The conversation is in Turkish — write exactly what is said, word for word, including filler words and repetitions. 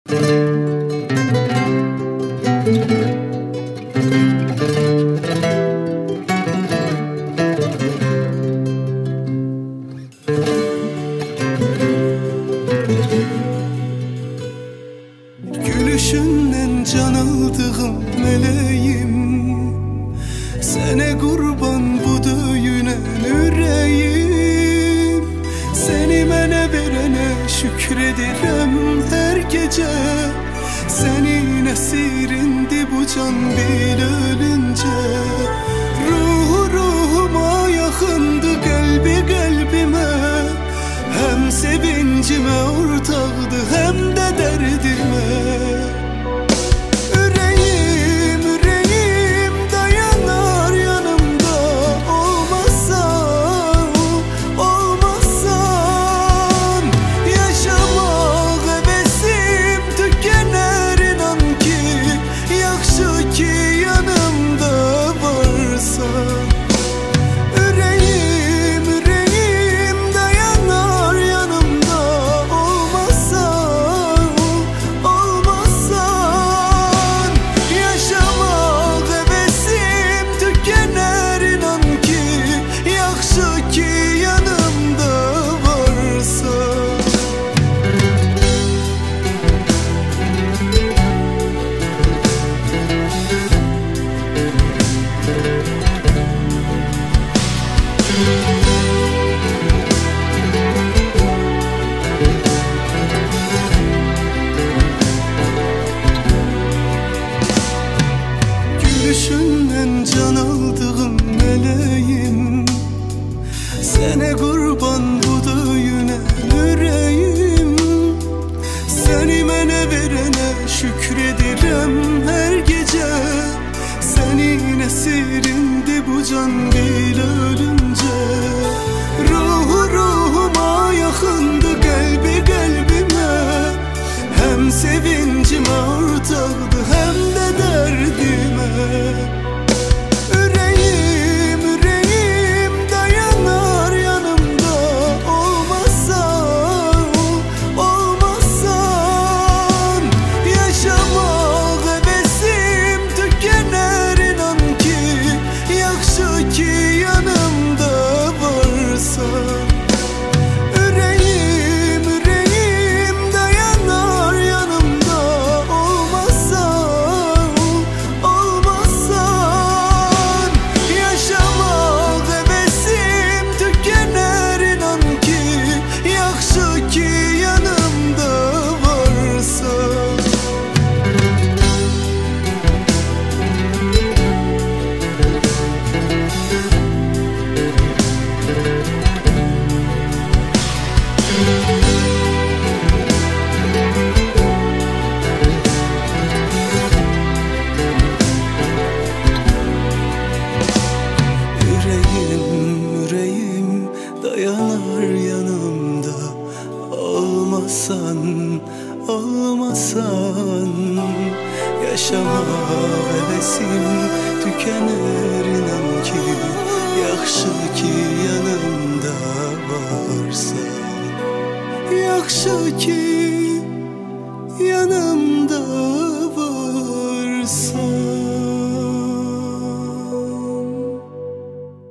Gülüşünden can aldığım meleğim, sene kurban bu döyünen yüreğim. Seni mene verene şükredirem her gece. Senin esirindi bu can bil ölünce. Ruhu ruhuma yakındı, kalbi kalbime. Hem sevincime ortaktı hem de derdime. Yüreğim, yüreğim dayanar yanımda. Olmazsan, olmazsan yaşamak hevesim tükener, inan ki. Yaxşı ki yanımda varsan. Gülüşünden can aldığım meleğim, sene kurban bu döyünen yüreğim. Seni mene verene şükredirem her gece. Senin esirindi bu can bil ölünce. Ruhu ruhuma yakındı, kalbi kalbime. Hem sevincime ortaktı hem de derdime. Yüreğim, yüreğim dayanar yanımda. Olmazsan, olmazsan yaşamak hevesim tükener, inan ki. Yaxşı ki yanımda varsan. Dayanar yanımda. Olmasan, olmasan yaşamak hevesim tükener, inan ki. Yaxşı ki yanımda varsan. Yaxşı ki